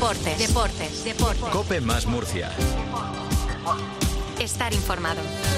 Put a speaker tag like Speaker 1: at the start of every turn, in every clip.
Speaker 1: Deportes.
Speaker 2: COPE más Murcia.
Speaker 1: Estar informado.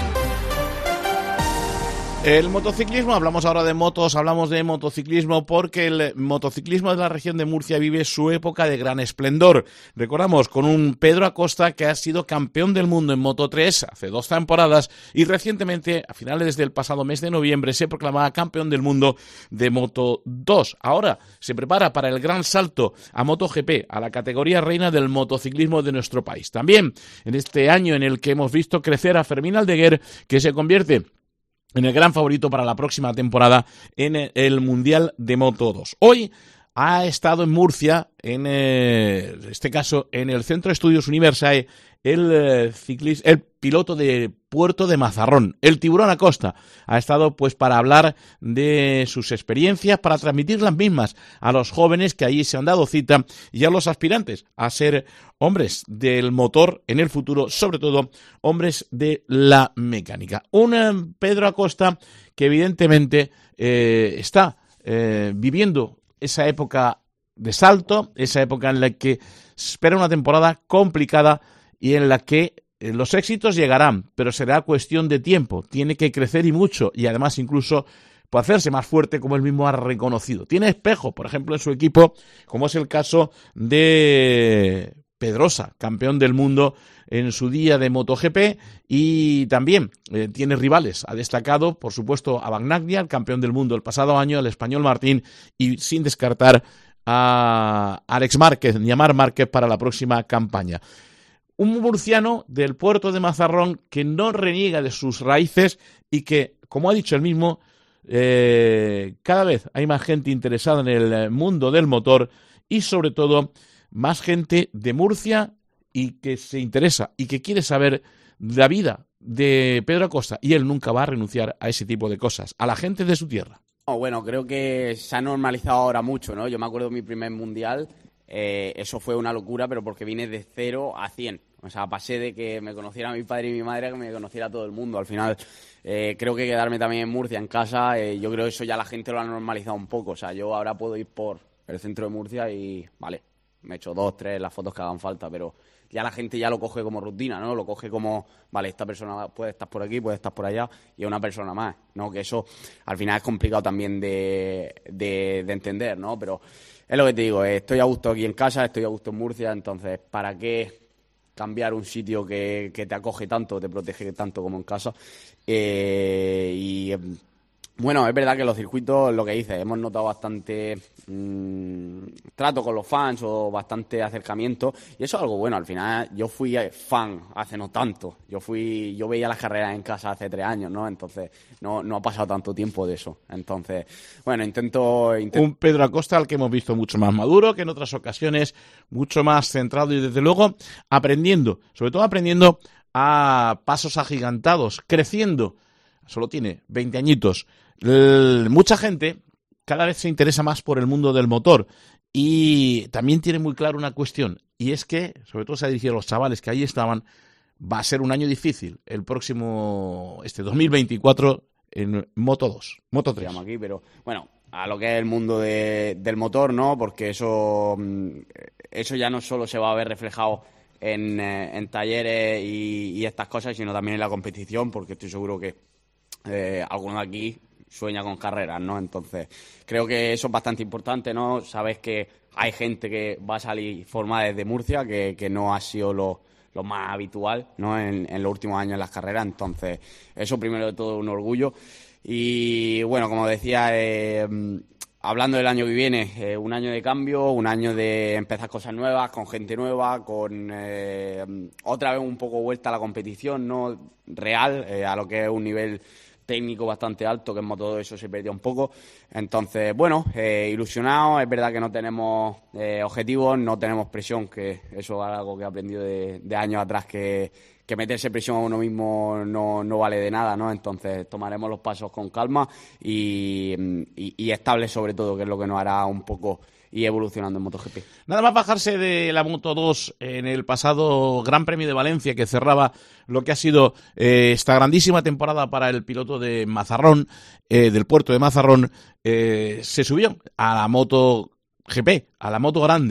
Speaker 3: El motociclismo, hablamos ahora de motos, hablamos de motociclismo porque el motociclismo de la región de Murcia vive su época de gran esplendor. Recordamos con un Pedro Acosta que ha sido campeón del mundo en Moto3 hace 2 temporadas y recientemente, a finales del pasado mes de noviembre, se proclamaba campeón del mundo de Moto2. Ahora se prepara para el gran salto a MotoGP, a la categoría reina del motociclismo de nuestro país. También en este año en el que hemos visto crecer a Fermín Aldeguer, que se convierte en el gran favorito para la próxima temporada en el Mundial de Moto2. Hoy ha estado en Murcia, en este caso en el Centro de Estudios Universae, el piloto de Puerto de Mazarrón, el Tiburón Acosta. Ha estado pues para hablar de sus experiencias, para transmitir las mismas a los jóvenes que allí se han dado cita y a los aspirantes a ser hombres del motor en el futuro, sobre todo hombres de la mecánica. Un Pedro Acosta que evidentemente está viviendo esa época de salto, esa época en la que se espera una temporada complicada y en la que los éxitos llegarán, pero será cuestión de tiempo. Tiene que crecer y mucho, y además incluso puede hacerse más fuerte, como él mismo ha reconocido. Tiene espejo, por ejemplo, en su equipo, como es el caso de Pedrosa, campeón del mundo en su día de MotoGP, y también tiene rivales. Ha destacado, por supuesto, a Bagnaia, el campeón del mundo el pasado año, al español Martín, y sin descartar a Alex Márquez, ni a Marc Márquez para la próxima campaña. Un murciano del Puerto de Mazarrón que no reniega de sus raíces y que, como ha dicho él mismo, cada vez hay más gente interesada en el mundo del motor y sobre todo más gente de Murcia y que se interesa y que quiere saber la vida de Pedro Acosta, y él nunca va a renunciar a ese tipo de cosas, a la gente de su tierra.
Speaker 4: Bueno, creo que se ha normalizado ahora mucho, ¿no? Yo me acuerdo de mi primer mundial, eso fue una locura, pero porque vine de 0 a 100. O sea, pasé de que me conociera mi padre y mi madre a que me conociera todo el mundo. Al final, creo que quedarme también en Murcia, en casa, yo creo que eso ya la gente lo ha normalizado un poco. O sea, yo ahora puedo ir por el centro de Murcia y, vale, me echo 2, 3, las fotos que hagan falta, pero ya la gente ya lo coge como rutina, ¿no? Lo coge como, vale, esta persona puede estar por aquí, puede estar por allá, y es una persona más, ¿no? Que eso al final es complicado también de entender, ¿no? Pero es lo que te digo, estoy a gusto aquí en casa, estoy a gusto en Murcia, entonces, ¿para qué cambiar un sitio que te acoge tanto, te protege tanto como en casa? Bueno, es verdad que los circuitos, lo que dices, hemos notado bastante trato con los fans o bastante acercamiento, y eso es algo bueno. Al final yo fui fan hace no tanto, yo veía las carreras en casa hace 3 años, ¿no? Entonces no ha pasado tanto tiempo de eso. Entonces, bueno, intento...
Speaker 3: Un Pedro Acosta al que hemos visto mucho más maduro que en otras ocasiones, mucho más centrado y desde luego aprendiendo, sobre todo aprendiendo a pasos agigantados, creciendo. Solo tiene 20 añitos. Mucha gente cada vez se interesa más por el mundo del motor y también tiene muy claro una cuestión, y es que, sobre todo se ha dirigido a los chavales que ahí estaban, va a ser un año difícil el próximo, 2024 en Moto2, Moto3.
Speaker 4: Aquí, pero bueno, a lo que es el mundo del motor, ¿no? Porque eso ya no solo se va a ver reflejado en talleres y estas cosas, sino también en la competición, porque estoy seguro que alguno de aquí sueña con carreras, ¿no? Entonces, creo que eso es bastante importante, ¿no? Sabes que hay gente que va a salir formada desde Murcia, que no ha sido lo más habitual, ¿no? En los últimos años en las carreras. Entonces, eso primero de todo un orgullo. Y bueno, como decía, hablando del año que viene, un año de cambio, un año de empezar cosas nuevas, con gente nueva, con otra vez un poco vuelta a la competición, ¿no? Real, a lo que es un nivel técnico bastante alto, que en Moto2 eso se perdió un poco. Entonces, bueno, ilusionados. Es verdad que no tenemos objetivos, no tenemos presión, que eso es algo que he aprendido de años atrás, que meterse presión a uno mismo no vale de nada, ¿no? Entonces tomaremos los pasos con calma y estable, sobre todo, que es lo que nos hará un poco y evolucionando en MotoGP.
Speaker 3: Nada más bajarse de la Moto2 en el pasado Gran Premio de Valencia, que cerraba lo que ha sido esta grandísima temporada para el piloto de Mazarrón, del Puerto de Mazarrón, se subió a la MotoGP, a la moto grande,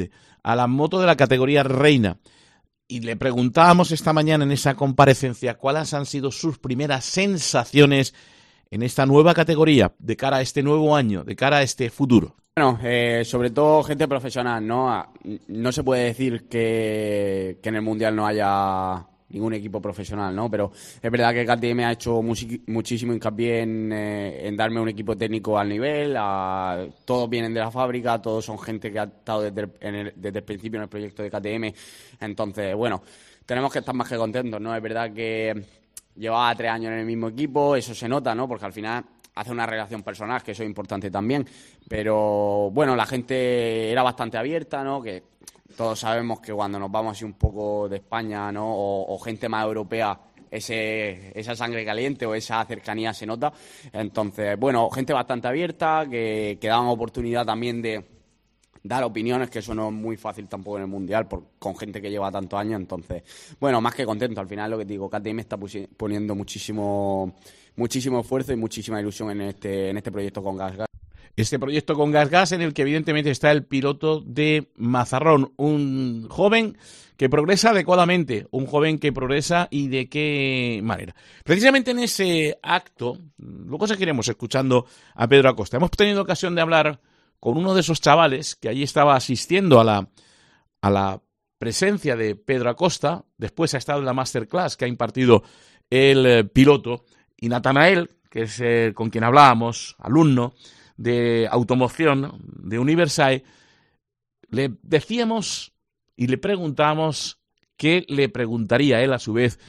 Speaker 3: a la moto de la categoría reina. Y le preguntábamos esta mañana en esa comparecencia cuáles han sido sus primeras sensaciones en esta nueva categoría, de cara a este nuevo año, de cara a este futuro.
Speaker 4: Bueno, sobre todo gente profesional, ¿no? No se puede decir que en el Mundial no haya ningún equipo profesional, ¿no? Pero es verdad que KTM ha hecho muchísimo hincapié en darme un equipo técnico al nivel. Todos vienen de la fábrica, todos son gente que ha estado desde el principio en el proyecto de KTM. Entonces, bueno, tenemos que estar más que contentos, ¿no? Es verdad que llevaba 3 años en el mismo equipo, eso se nota, ¿no? Porque al final hace una relación personal, que eso es importante también. Pero, bueno, la gente era bastante abierta, ¿no? Que todos sabemos que cuando nos vamos así un poco de España, ¿no? O gente más europea, esa sangre caliente o esa cercanía se nota. Entonces, bueno, gente bastante abierta, que daban oportunidad también de dar opiniones, que eso no es muy fácil tampoco en el Mundial, con gente que lleva tantos años. Entonces, bueno, más que contento. Al final, lo que te digo, KTM está poniendo muchísimo esfuerzo y muchísima ilusión en este proyecto con GasGas.
Speaker 3: Este proyecto con GasGas, en el que evidentemente está el piloto de Mazarrón, un joven que progresa adecuadamente, un joven que progresa y de qué manera. Precisamente en ese acto, luego seguiremos escuchando a Pedro Acosta. Hemos tenido ocasión de hablar con uno de esos chavales que allí estaba asistiendo a la presencia de Pedro Acosta. Después ha estado en la masterclass que ha impartido el piloto, y Natanael, que es con quien hablábamos, alumno de automoción de Universal, le decíamos y le preguntamos qué le preguntaría él a su vez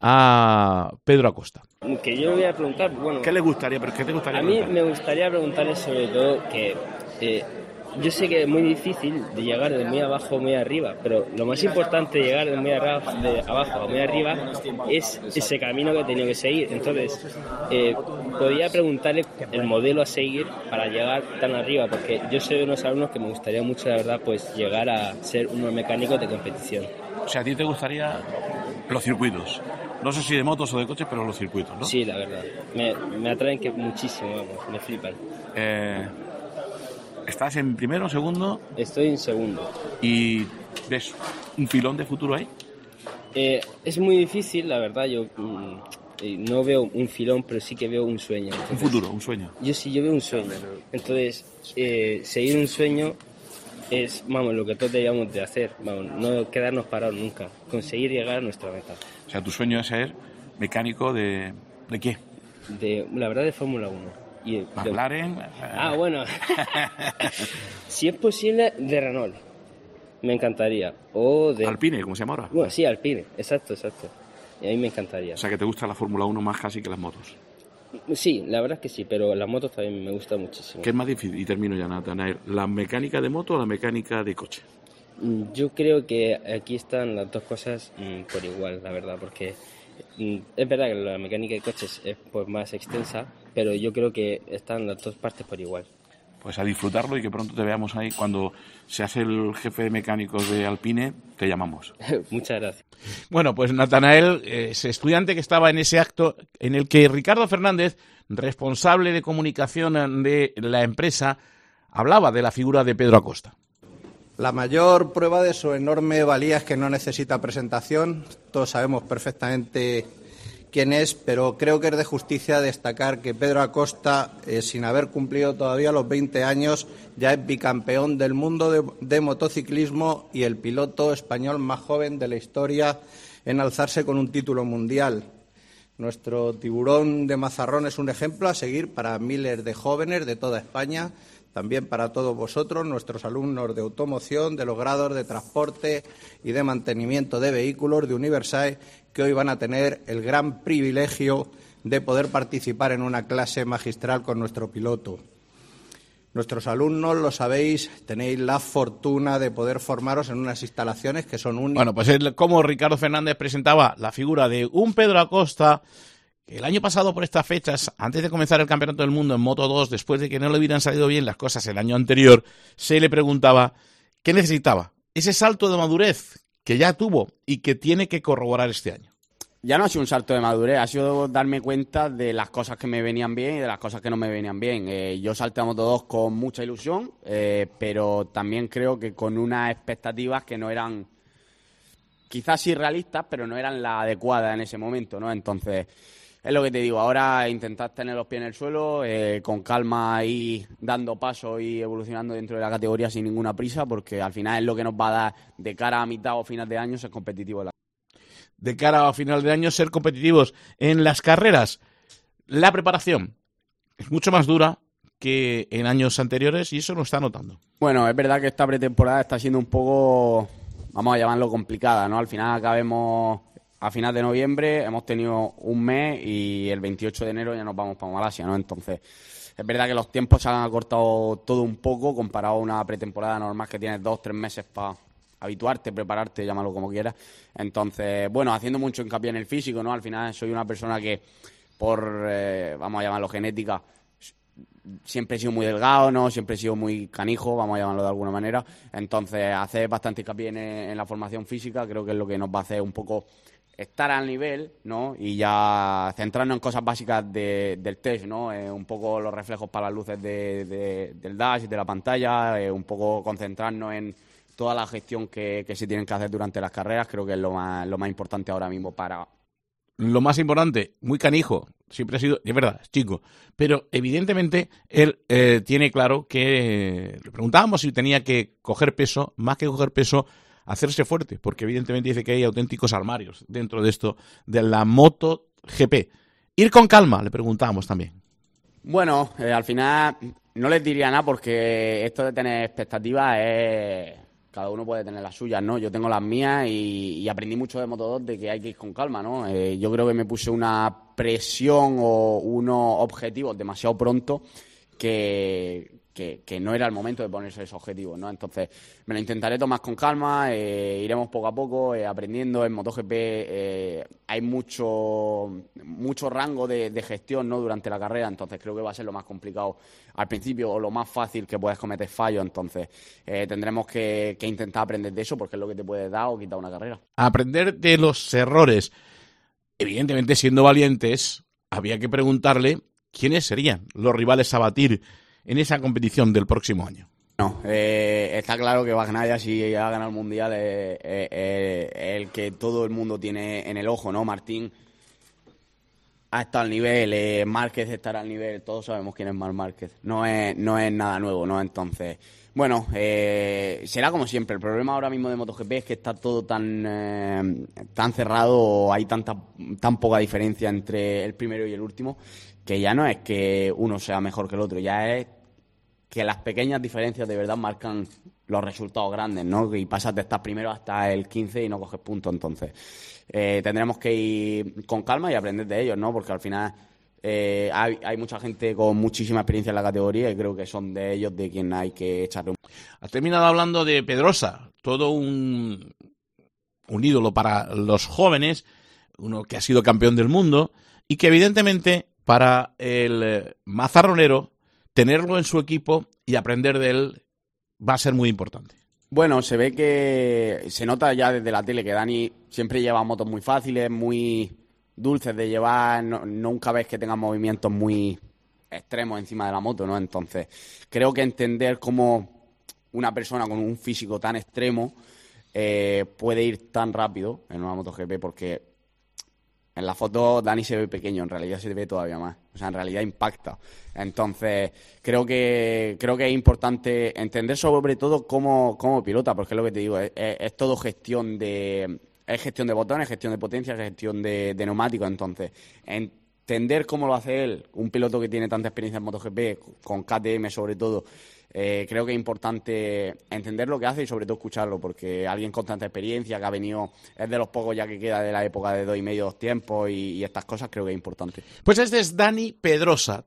Speaker 3: a Pedro Acosta.
Speaker 1: Que yo le voy a preguntar, bueno...
Speaker 3: ¿Qué le gustaría? ¿Pero qué te gustaría
Speaker 1: a mí me gustaría preguntarle sobre todo que... yo sé que es muy difícil de llegar de muy abajo a muy arriba, pero lo más importante de llegar de muy abajo a muy arriba es ese camino que he tenido que seguir. Entonces, podría preguntarle el modelo a seguir para llegar tan arriba, porque yo soy de unos alumnos que me gustaría mucho, la verdad, pues llegar a ser unos mecánicos de competición.
Speaker 3: O sea, a ti te gustaría los circuitos. No sé si de motos o de coches, pero los circuitos, ¿no?
Speaker 1: Sí, la verdad. Me atraen muchísimo, vamos, me flipan.
Speaker 3: ¿Estás en primero o segundo?
Speaker 1: Estoy en segundo.
Speaker 3: ¿Y ves un filón de futuro ahí?
Speaker 1: Es muy difícil, la verdad. Yo no veo un filón, pero sí que veo un sueño. Entonces,
Speaker 3: un futuro, un sueño.
Speaker 1: Yo veo un sueño. Entonces, seguir un sueño es, vamos, lo que todos debíamos de hacer. Vamos, no quedarnos parados nunca. Conseguir llegar a nuestra meta.
Speaker 3: O sea, tu sueño es ser mecánico ¿de qué?
Speaker 1: La verdad, de Fórmula 1.
Speaker 3: McLaren.
Speaker 1: Bueno. Si es posible, de Renault. Me encantaría. O de
Speaker 3: Alpine, ¿cómo se llama ahora?
Speaker 1: Bueno, sí, Alpine. Exacto. Y a mí me encantaría.
Speaker 3: O sea, que te gusta la Fórmula 1 más casi que las motos.
Speaker 1: Sí, la verdad es que sí, pero las motos también me gustan muchísimo.
Speaker 3: ¿Qué es más difícil? Y termino ya, Natanael. ¿La mecánica de moto o la mecánica de coche?
Speaker 1: Yo creo que aquí están las dos cosas por igual, la verdad, porque es verdad que la mecánica de coches es pues más extensa, pero yo creo que están las dos partes por igual.
Speaker 3: Pues a disfrutarlo y que pronto te veamos ahí. Cuando se hace el jefe de mecánicos de Alpine, te llamamos.
Speaker 1: Muchas gracias.
Speaker 3: Bueno, pues Natanael es estudiante que estaba en ese acto en el que Ricardo Fernández, responsable de comunicación de la empresa, hablaba de la figura de Pedro Acosta.
Speaker 5: La mayor prueba de su enorme valía es que no necesita presentación. Todos sabemos perfectamente quién es, pero creo que es de justicia destacar que Pedro Acosta, sin haber cumplido todavía los 20 años, ya es bicampeón del mundo de motociclismo y el piloto español más joven de la historia en alzarse con un título mundial. Nuestro tiburón de Mazarrón es un ejemplo a seguir para miles de jóvenes de toda España, también para todos vosotros, nuestros alumnos de automoción, de los grados de transporte y de mantenimiento de vehículos de Universal, que hoy van a tener el gran privilegio de poder participar en una clase magistral con nuestro piloto. Nuestros alumnos, lo sabéis, tenéis la fortuna de poder formaros en unas instalaciones que son únicas.
Speaker 3: Bueno, pues es como Ricardo Fernández presentaba la figura de un Pedro Acosta, que el año pasado por estas fechas, antes de comenzar el Campeonato del Mundo en Moto 2, después de que no le hubieran salido bien las cosas el año anterior, se le preguntaba qué necesitaba, ese salto de madurez que ya tuvo y que tiene que corroborar este año.
Speaker 4: Ya no ha sido un salto de madurez, ha sido darme cuenta de las cosas que me venían bien y de las cosas que no me venían bien. Yo salté a Moto2 con mucha ilusión, pero también creo que con unas expectativas que no eran, quizás sí realistas, pero no eran las adecuadas en ese momento, ¿no? Entonces, es lo que te digo, ahora intentar tener los pies en el suelo, con calma, y dando pasos y evolucionando dentro de la categoría sin ninguna prisa, porque al final es lo que nos va a dar de cara a mitad o final de año ser competitivo.
Speaker 3: De cara a final de año, ser competitivos en las carreras. La preparación es mucho más dura que en años anteriores y eso lo está notando.
Speaker 4: Bueno, es verdad que esta pretemporada está siendo un poco, vamos a llamarlo, complicada, ¿no? Al final acabemos a final de noviembre, hemos tenido un mes y el 28 de enero ya nos vamos para Malasia, ¿no? Entonces, es verdad que los tiempos se han acortado todo un poco comparado a una pretemporada normal que tienes 2-3 meses para habituarte, prepararte, llámalo como quieras. Entonces, bueno, haciendo mucho hincapié en el físico, ¿no? Al final soy una persona que, por, vamos a llamarlo genética, siempre he sido muy delgado, ¿no? Siempre he sido muy canijo, vamos a llamarlo de alguna manera. Entonces, hacer bastante hincapié en la formación física creo que es lo que nos va a hacer un poco estar al nivel, ¿no? Y ya centrarnos en cosas básicas del test, ¿no? Un poco los reflejos para las luces del dash, de la pantalla, un poco concentrarnos en toda la gestión que se tienen que hacer durante las carreras. Creo que es lo más importante ahora mismo para...
Speaker 3: Lo más importante, muy canijo, siempre ha sido, es verdad, es chico, pero evidentemente él tiene claro que, le preguntábamos si tenía que coger peso, más que coger peso, hacerse fuerte, porque evidentemente dice que hay auténticos armarios dentro de esto, de la MotoGP. Ir con calma, le preguntábamos también.
Speaker 4: Bueno, al final no les diría nada porque esto de tener expectativas es... Cada uno puede tener las suyas, ¿no? Yo tengo las mías y aprendí mucho de Moto2 de que hay que ir con calma, ¿no? Yo creo que me puse una presión o unos objetivos demasiado pronto que no era el momento de ponerse esos objetivos, ¿no? Entonces, me lo intentaré tomar con calma, iremos poco a poco aprendiendo. En MotoGP hay mucho rango de gestión, ¿no? Durante la carrera, entonces creo que va a ser lo más complicado al principio o lo más fácil que puedes cometer fallos. Entonces, tendremos que intentar aprender de eso porque es lo que te puede dar o quitar una carrera.
Speaker 3: Aprender de los errores. Evidentemente, siendo valientes, había que preguntarle quiénes serían los rivales a batir en esa competición del próximo año.
Speaker 4: No, está claro que Bagnaia, si ha ganado el Mundial, es el que todo el mundo tiene en el ojo, ¿no? Martín ha estado al nivel, Márquez estará al nivel, todos sabemos quién es Marc Márquez. No es nada nuevo, ¿no? Entonces, bueno, será como siempre. El problema ahora mismo de MotoGP es que está todo tan cerrado, hay tan poca diferencia entre el primero y el último, que ya no es que uno sea mejor que el otro, ya es que las pequeñas diferencias de verdad marcan los resultados grandes, ¿no? Y pasas de estar primero hasta el 15 y no coges puntos. Entonces, tendremos que ir con calma y aprender de ellos, ¿no? Porque al final hay mucha gente con muchísima experiencia en la categoría y creo que son de ellos de quien hay que echarle un...
Speaker 3: Has terminado hablando de Pedrosa, todo un ídolo para los jóvenes, uno que ha sido campeón del mundo y que evidentemente para el mazarronero tenerlo en su equipo y aprender de él va a ser muy importante.
Speaker 4: Bueno, se ve que se nota ya desde la tele que Dani siempre lleva motos muy fáciles, muy dulces de llevar, nunca ves que tenga movimientos muy extremos encima de la moto, ¿no? Entonces, creo que entender cómo una persona con un físico tan extremo puede ir tan rápido en una MotoGP, porque en la foto Dani se ve pequeño, en realidad se ve todavía más. O sea, en realidad impacta. Entonces, creo que es importante entender sobre todo cómo pilota, porque es lo que te digo, es todo gestión de botones, gestión de potencia, gestión de neumáticos. Entonces, entender cómo lo hace él, un piloto que tiene tanta experiencia en MotoGP, con KTM sobre todo, creo que es importante entender lo que hace y sobre todo escucharlo, porque alguien con tanta experiencia que ha venido, es de los pocos ya que queda de la época de 2,5, 2 tiempos y estas cosas, creo que es importante.
Speaker 3: Pues este es Dani Pedrosa,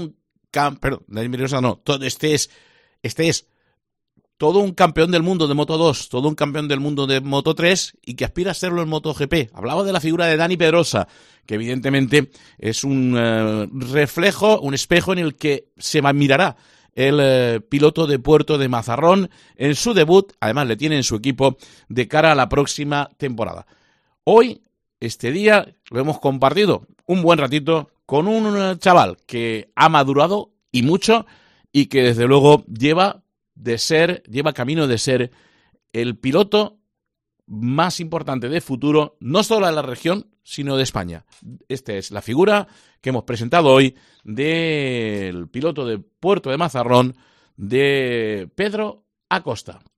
Speaker 3: Dani Pedrosa no, este es todo un campeón del mundo de Moto2, todo un campeón del mundo de Moto3 y que aspira a serlo en MotoGP. Hablaba de la figura de Dani Pedrosa, que evidentemente es un reflejo, un espejo en el que se mirará el piloto de Puerto de Mazarrón en su debut. Además le tiene en su equipo de cara a la próxima temporada. Hoy este día lo hemos compartido un buen ratito con un chaval que ha madurado y mucho y que desde luego lleva camino de ser el piloto más importante de futuro, no solo de la región, sino de España. Esta es la figura que hemos presentado hoy del piloto de Puerto de Mazarrón, de Pedro Acosta.